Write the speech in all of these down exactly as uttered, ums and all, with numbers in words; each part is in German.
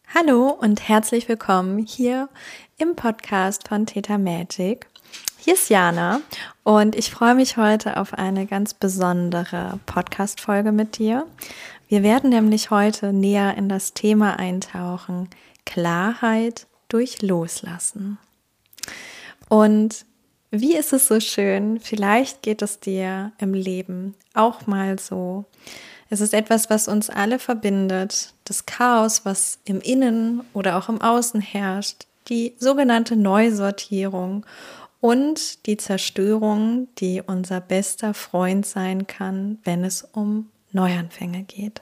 Hallo und herzlich willkommen hier im Podcast von Theta Magic. Hier ist Jana und ich freue mich heute auf eine ganz besondere Podcast-Folge mit dir. Wir werden nämlich heute näher in das Thema eintauchen: Klarheit durch Loslassen. Und wie ist es so schön, vielleicht geht es dir im Leben auch mal so. Es ist etwas, was uns alle verbindet, das Chaos, was im Innen oder auch im Außen herrscht, die sogenannte Neusortierung und die Zerstörung, die unser bester Freund sein kann, wenn es um Neuanfänge geht.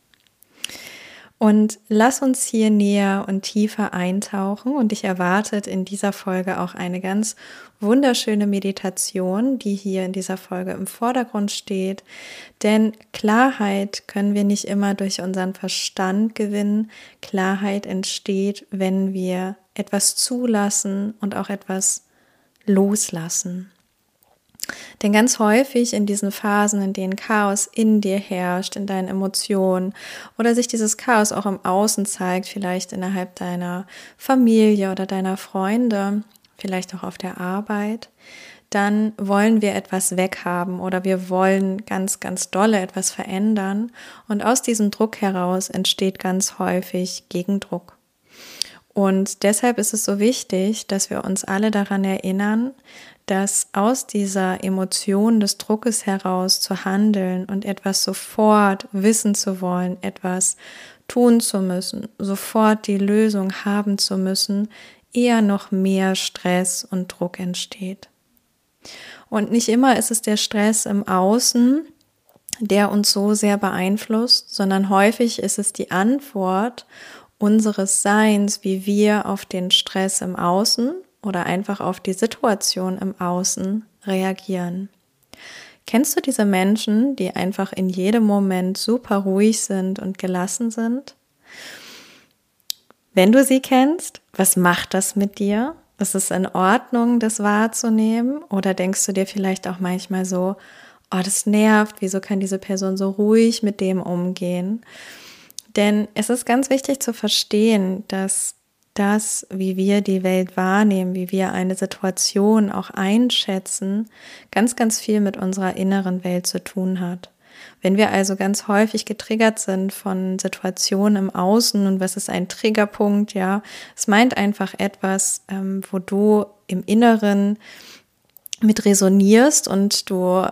Und lass uns hier näher und tiefer eintauchen und dich erwartet in dieser Folge auch eine ganz wunderschöne Meditation, die hier in dieser Folge im Vordergrund steht. Denn Klarheit können wir nicht immer durch unseren Verstand gewinnen. Klarheit entsteht, wenn wir etwas zulassen und auch etwas loslassen. Denn ganz häufig in diesen Phasen, in denen Chaos in dir herrscht, in deinen Emotionen oder sich dieses Chaos auch im Außen zeigt, vielleicht innerhalb deiner Familie oder deiner Freunde, vielleicht auch auf der Arbeit, dann wollen wir etwas weghaben oder wir wollen ganz, ganz dolle etwas verändern. Und aus diesem Druck heraus entsteht ganz häufig Gegendruck. Und deshalb ist es so wichtig, dass wir uns alle daran erinnern, dass aus dieser Emotion des Druckes heraus zu handeln und etwas sofort wissen zu wollen, etwas tun zu müssen, sofort die Lösung haben zu müssen, eher noch mehr Stress und Druck entsteht. Und nicht immer ist es der Stress im Außen, der uns so sehr beeinflusst, sondern häufig ist es die Antwort unseres Seins, wie wir auf den Stress im Außen oder einfach auf die Situation im Außen reagieren. Kennst du diese Menschen, die einfach in jedem Moment super ruhig sind und gelassen sind? Wenn du sie kennst, was macht das mit dir? Ist es in Ordnung, das wahrzunehmen? Oder denkst du dir vielleicht auch manchmal so, oh, das nervt, wieso kann diese Person so ruhig mit dem umgehen? Denn es ist ganz wichtig zu verstehen, dass das, wie wir die Welt wahrnehmen, wie wir eine Situation auch einschätzen, ganz, ganz viel mit unserer inneren Welt zu tun hat. Wenn wir also ganz häufig getriggert sind von Situationen im Außen, und was ist ein Triggerpunkt, ja, es meint einfach etwas, ähm, wo du im Inneren mit resonierst und du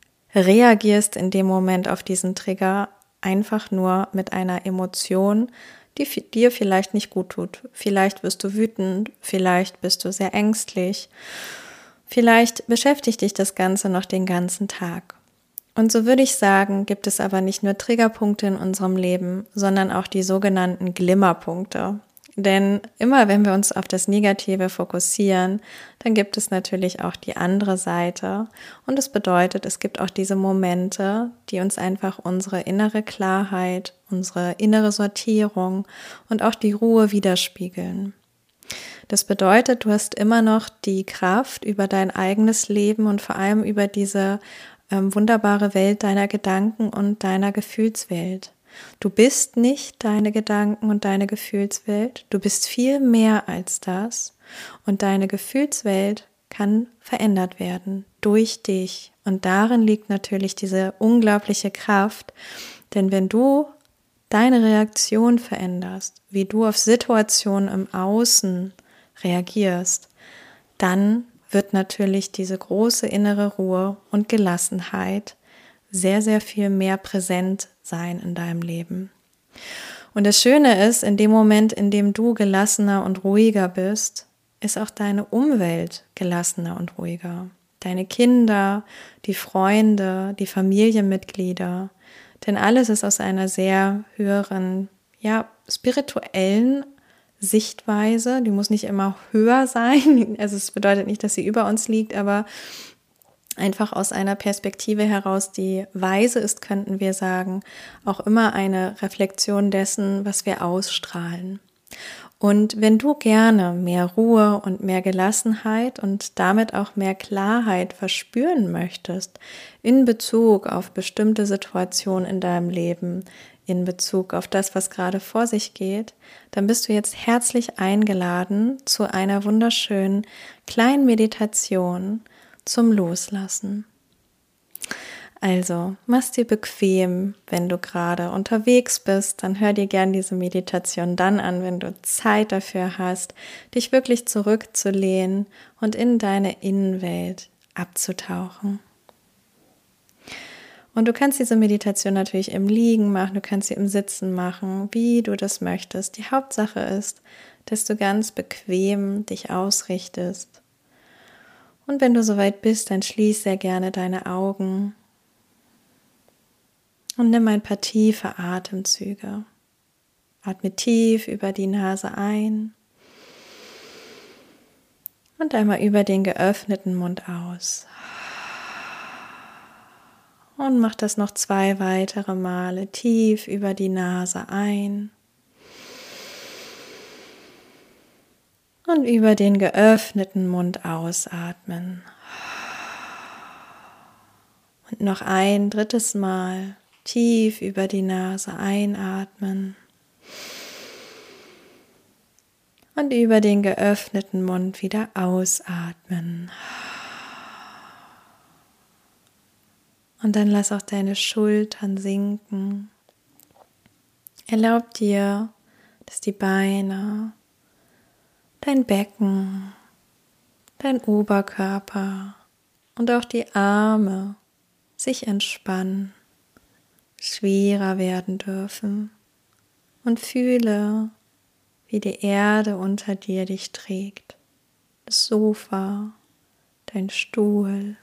reagierst in dem Moment auf diesen Trigger einfach nur mit einer Emotion, die dir vielleicht nicht gut tut. Vielleicht wirst du wütend, vielleicht bist du sehr ängstlich, vielleicht beschäftigt dich das Ganze noch den ganzen Tag. Und so würde ich sagen, gibt es aber nicht nur Triggerpunkte in unserem Leben, sondern auch die sogenannten Glimmerpunkte. Denn immer wenn wir uns auf das Negative fokussieren, dann gibt es natürlich auch die andere Seite. Und das bedeutet, es gibt auch diese Momente, die uns einfach unsere innere Klarheit, unsere innere Sortierung und auch die Ruhe widerspiegeln. Das bedeutet, du hast immer noch die Kraft über dein eigenes Leben und vor allem über diese ähm, wunderbare Welt deiner Gedanken und deiner Gefühlswelt. Du bist nicht deine Gedanken und deine Gefühlswelt, du bist viel mehr als das und deine Gefühlswelt kann verändert werden durch dich. Und darin liegt natürlich diese unglaubliche Kraft, denn wenn du deine Reaktion veränderst, wie du auf Situationen im Außen reagierst, dann wird natürlich diese große innere Ruhe und Gelassenheit sehr, sehr viel mehr präsent sein in deinem Leben. Und das Schöne ist, in dem Moment, in dem du gelassener und ruhiger bist, ist auch deine Umwelt gelassener und ruhiger. Deine Kinder, die Freunde, die Familienmitglieder, denn alles ist aus einer sehr höheren, ja, spirituellen Sichtweise. Die muss nicht immer höher sein, also es bedeutet nicht, dass sie über uns liegt, aber einfach aus einer Perspektive heraus, die weise ist, könnten wir sagen, auch immer eine Reflexion dessen, was wir ausstrahlen. Und wenn du gerne mehr Ruhe und mehr Gelassenheit und damit auch mehr Klarheit verspüren möchtest in Bezug auf bestimmte Situationen in deinem Leben, in Bezug auf das, was gerade vor sich geht, dann bist du jetzt herzlich eingeladen zu einer wunderschönen kleinen Meditation zum Loslassen. Also, mach's dir bequem, wenn du gerade unterwegs bist, dann hör dir gern diese Meditation dann an, wenn du Zeit dafür hast, dich wirklich zurückzulehnen und in deine Innenwelt abzutauchen. Und du kannst diese Meditation natürlich im Liegen machen, du kannst sie im Sitzen machen, wie du das möchtest. Die Hauptsache ist, dass du ganz bequem dich ausrichtest. Und wenn du soweit bist, dann schließ sehr gerne deine Augen und nimm ein paar tiefe Atemzüge. Atme tief über die Nase ein und einmal über den geöffneten Mund aus. Und mach das noch zwei weitere Male tief über die Nase ein und über den geöffneten Mund ausatmen. Und noch ein drittes Mal tief über die Nase einatmen und über den geöffneten Mund wieder ausatmen. Und dann lass auch deine Schultern sinken. Erlaub dir, dass die Beine, dein Becken, dein Oberkörper und auch die Arme sich entspannen, schwerer werden dürfen. Und fühle, wie die Erde unter dir dich trägt. Das Sofa, dein Stuhl.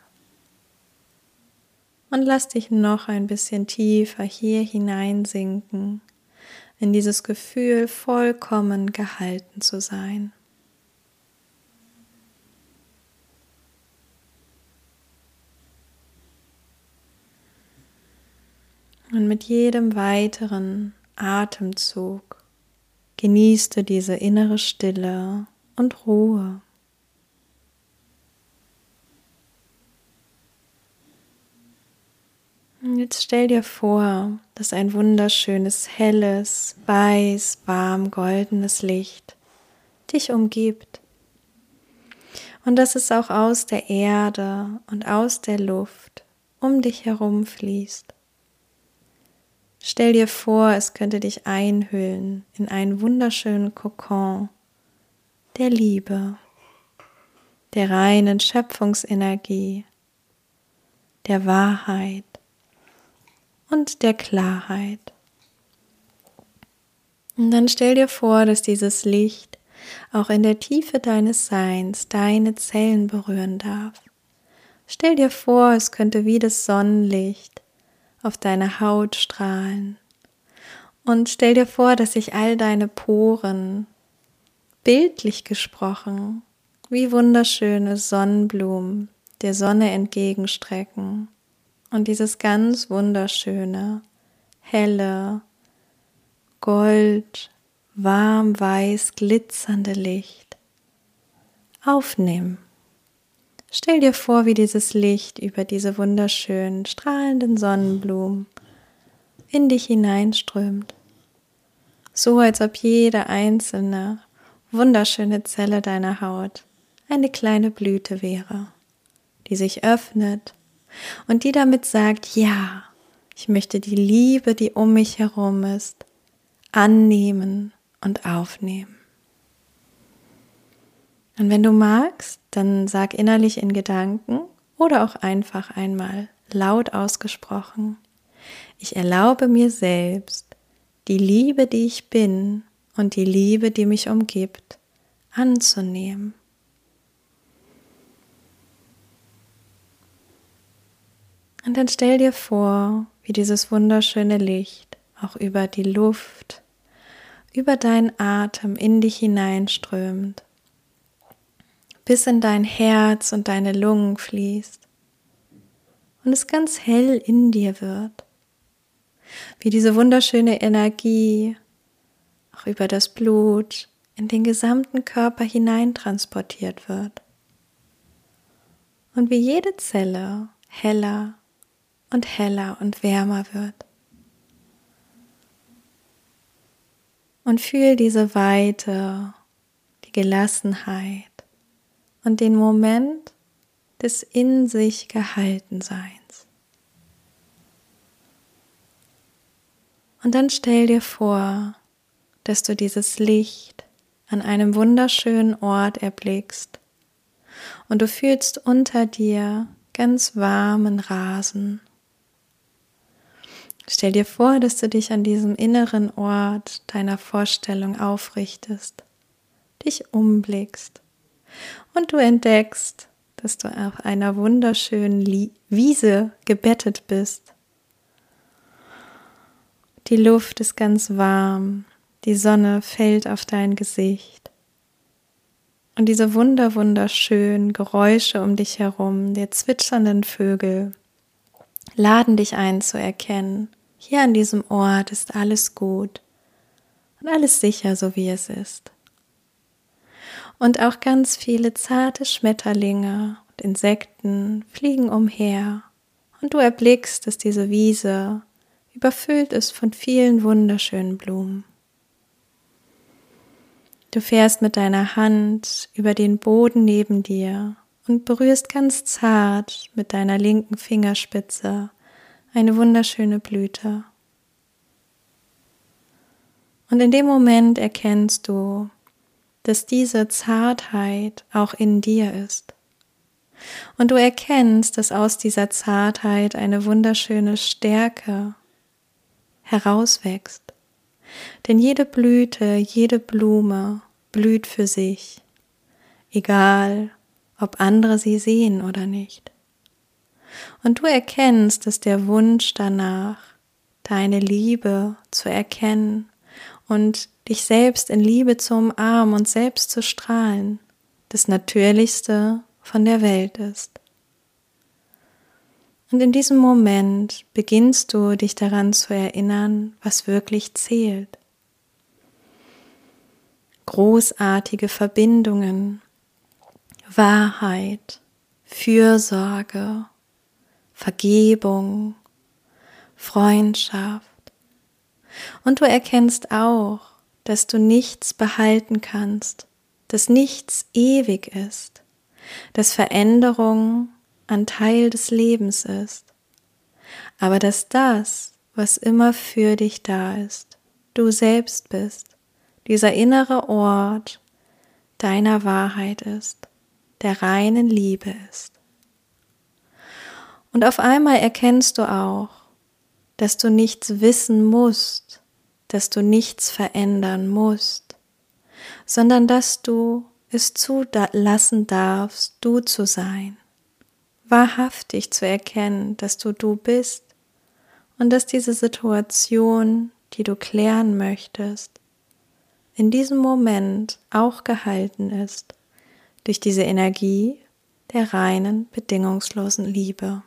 Und lass dich noch ein bisschen tiefer hier hineinsinken, in dieses Gefühl, vollkommen gehalten zu sein. Und mit jedem weiteren Atemzug genießt du diese innere Stille und Ruhe. Und jetzt stell dir vor, dass ein wunderschönes, helles, weiß, warm, goldenes Licht dich umgibt. Und dass es auch aus der Erde und aus der Luft um dich herum fließt. Stell dir vor, es könnte dich einhüllen in einen wunderschönen Kokon der Liebe, der reinen Schöpfungsenergie, der Wahrheit und der Klarheit. Und dann stell dir vor, dass dieses Licht auch in der Tiefe deines Seins deine Zellen berühren darf. Stell dir vor, es könnte wie das Sonnenlicht auf deine Haut strahlen. Und stell dir vor, dass sich all deine Poren, bildlich gesprochen, wie wunderschöne Sonnenblumen der Sonne entgegenstrecken. Und dieses ganz wunderschöne, helle, gold, warm, weiß, glitzernde Licht aufnehmen. Stell dir vor, wie dieses Licht über diese wunderschönen, strahlenden Sonnenblumen in dich hineinströmt. So als ob jede einzelne, wunderschöne Zelle deiner Haut eine kleine Blüte wäre, die sich öffnet und die damit sagt, ja, ich möchte die Liebe, die um mich herum ist, annehmen und aufnehmen. Und wenn du magst, dann sag innerlich in Gedanken oder auch einfach einmal laut ausgesprochen, ich erlaube mir selbst, die Liebe, die ich bin und die Liebe, die mich umgibt, anzunehmen. Und dann stell dir vor, wie dieses wunderschöne Licht auch über die Luft, über deinen Atem in dich hineinströmt, bis in dein Herz und deine Lungen fließt und es ganz hell in dir wird. Wie diese wunderschöne Energie auch über das Blut in den gesamten Körper hineintransportiert wird. Und wie jede Zelle heller und heller und wärmer wird. Und fühl diese Weite, die Gelassenheit und den Moment des in sich Gehaltenseins. Und dann stell dir vor, dass du dieses Licht an einem wunderschönen Ort erblickst und du fühlst unter dir ganz warmen Rasen. Stell dir vor, dass du dich an diesem inneren Ort deiner Vorstellung aufrichtest, dich umblickst und du entdeckst, dass du auf einer wunderschönen Wiese gebettet bist. Die Luft ist ganz warm, die Sonne fällt auf dein Gesicht und diese wunder wunderschönen Geräusche um dich herum, der zwitschernden Vögel, laden dich ein zu erkennen, hier an diesem Ort ist alles gut und alles sicher, so wie es ist. Und auch ganz viele zarte Schmetterlinge und Insekten fliegen umher und du erblickst, dass diese Wiese überfüllt ist von vielen wunderschönen Blumen. Du fährst mit deiner Hand über den Boden neben dir und berührst ganz zart mit deiner linken Fingerspitze eine wunderschöne Blüte. Und in dem Moment erkennst du, dass diese Zartheit auch in dir ist. Und du erkennst, dass aus dieser Zartheit eine wunderschöne Stärke herauswächst. Denn jede Blüte, jede Blume blüht für sich, egal ob andere sie sehen oder nicht. Und du erkennst, dass der Wunsch danach, deine Liebe zu erkennen und dich selbst in Liebe zu umarmen und selbst zu strahlen, das Natürlichste von der Welt ist. Und in diesem Moment beginnst du, dich daran zu erinnern, was wirklich zählt. Großartige Verbindungen, Wahrheit, Fürsorge, Vergebung, Freundschaft. Und du erkennst auch, dass du nichts behalten kannst, dass nichts ewig ist, dass Veränderung ein Teil des Lebens ist, aber dass das, was immer für dich da ist, du selbst bist, dieser innere Ort deiner Wahrheit ist, der reinen Liebe ist. Und auf einmal erkennst du auch, dass du nichts wissen musst, dass du nichts verändern musst, sondern dass du es zulassen darfst, du zu sein, wahrhaftig zu erkennen, dass du du bist und dass diese Situation, die du klären möchtest, in diesem Moment auch gehalten ist durch diese Energie der reinen, bedingungslosen Liebe.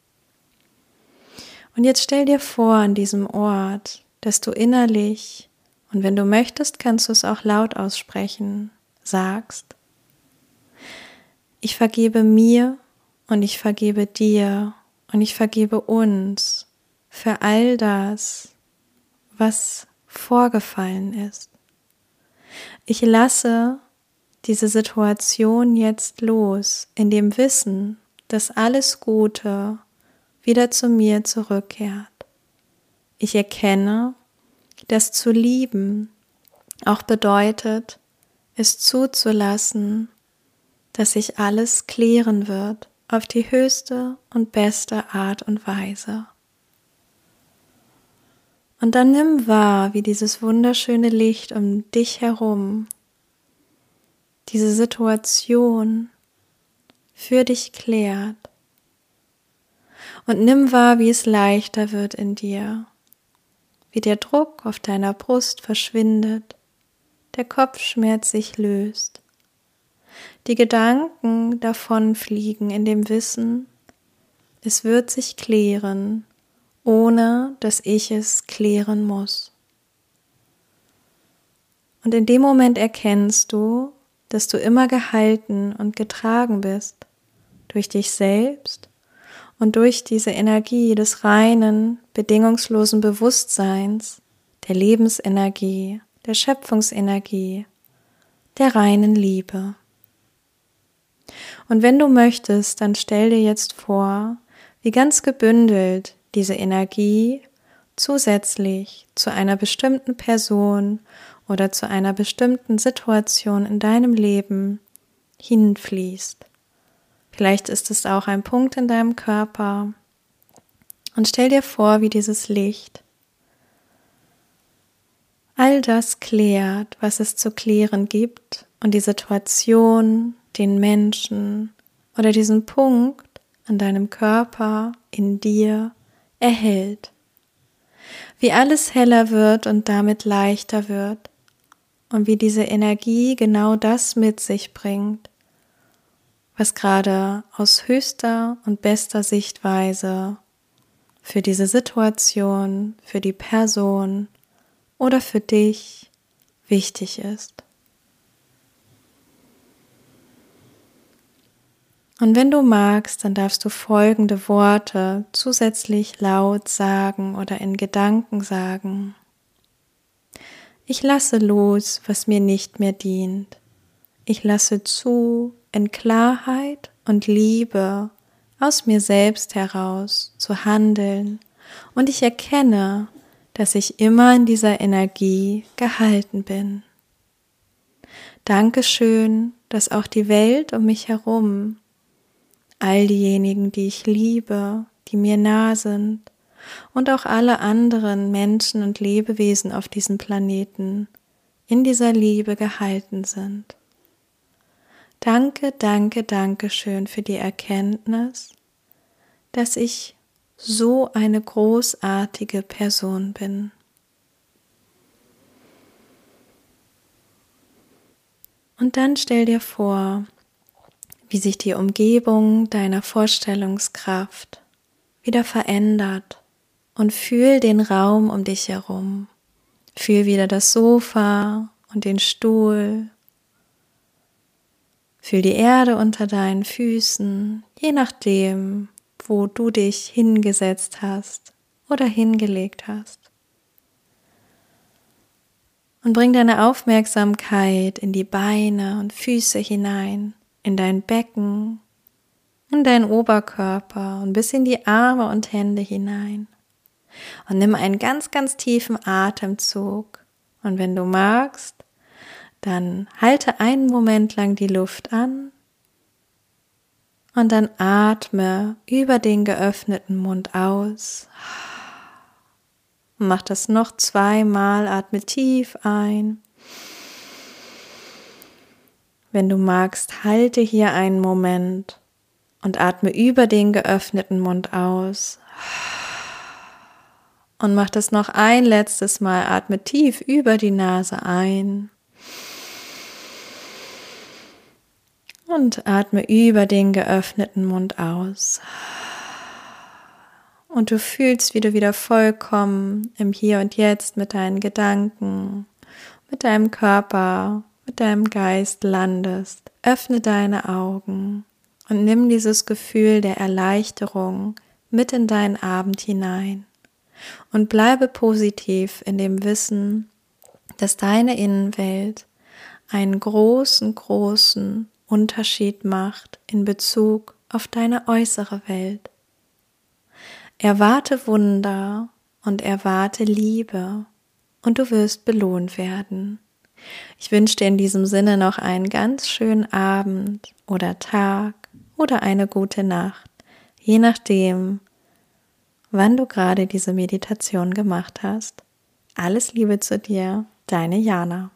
Und jetzt stell dir vor an diesem Ort, dass du innerlich, und wenn du möchtest, kannst du es auch laut aussprechen, sagst: Ich vergebe mir und ich vergebe dir und ich vergebe uns für all das, was vorgefallen ist. Ich lasse diese Situation jetzt los, in dem Wissen, dass alles Gute wieder zu mir zurückkehrt. Ich erkenne, dass zu lieben auch bedeutet, es zuzulassen, dass sich alles klären wird auf die höchste und beste Art und Weise. Und dann nimm wahr, wie dieses wunderschöne Licht um dich herum diese Situation für dich klärt. Und nimm wahr, wie es leichter wird in dir, wie der Druck auf deiner Brust verschwindet, der Kopfschmerz sich löst, die Gedanken davonfliegen in dem Wissen, es wird sich klären, ohne dass ich es klären muss. Und in dem Moment erkennst du, dass du immer gehalten und getragen bist durch dich selbst und durch diese Energie des reinen, bedingungslosen Bewusstseins, der Lebensenergie, der Schöpfungsenergie, der reinen Liebe. Und wenn du möchtest, dann stell dir jetzt vor, wie ganz gebündelt diese Energie zusätzlich zu einer bestimmten Person oder zu einer bestimmten Situation in deinem Leben hinfließt. Vielleicht ist es auch ein Punkt in deinem Körper. Und stell dir vor, wie dieses Licht all das klärt, was es zu klären gibt und die Situation, den Menschen oder diesen Punkt an deinem Körper, in dir erhält. Wie alles heller wird und damit leichter wird und wie diese Energie genau das mit sich bringt, was gerade aus höchster und bester Sichtweise für diese Situation, für die Person oder für dich wichtig ist. Und wenn du magst, dann darfst du folgende Worte zusätzlich laut sagen oder in Gedanken sagen. Ich lasse los, was mir nicht mehr dient. Ich lasse zu, in Klarheit und Liebe aus mir selbst heraus zu handeln, und ich erkenne, dass ich immer in dieser Energie gehalten bin. Dankeschön, dass auch die Welt um mich herum, all diejenigen, die ich liebe, die mir nah sind, und auch alle anderen Menschen und Lebewesen auf diesem Planeten in dieser Liebe gehalten sind. Danke, danke, danke schön für die Erkenntnis, dass ich so eine großartige Person bin. Und dann stell dir vor, wie sich die Umgebung deiner Vorstellungskraft wieder verändert, und fühl den Raum um dich herum. Fühl wieder das Sofa und den Stuhl. Fühl die Erde unter deinen Füßen, je nachdem, wo du dich hingesetzt hast oder hingelegt hast. Und bring deine Aufmerksamkeit in die Beine und Füße hinein, in dein Becken, in deinen Oberkörper und bis in die Arme und Hände hinein. Und nimm einen ganz, ganz tiefen Atemzug. Und wenn du magst, dann halte einen Moment lang die Luft an und dann atme über den geöffneten Mund aus. Mach das noch zweimal, atme tief ein. Wenn du magst, halte hier einen Moment und atme über den geöffneten Mund aus. Und mach das noch ein letztes Mal, atme tief über die Nase ein. Und atme über den geöffneten Mund aus. Und du fühlst, wie du wieder vollkommen im Hier und Jetzt mit deinen Gedanken, mit deinem Körper, mit deinem Geist landest. Öffne deine Augen und nimm dieses Gefühl der Erleichterung mit in deinen Abend hinein. Und bleibe positiv in dem Wissen, dass deine Innenwelt einen großen, großen Unterschied macht in Bezug auf deine äußere Welt. Erwarte Wunder und erwarte Liebe und du wirst belohnt werden. Ich wünsche dir in diesem Sinne noch einen ganz schönen Abend oder Tag oder eine gute Nacht, je nachdem, wann du gerade diese Meditation gemacht hast. Alles Liebe zu dir, deine Jana.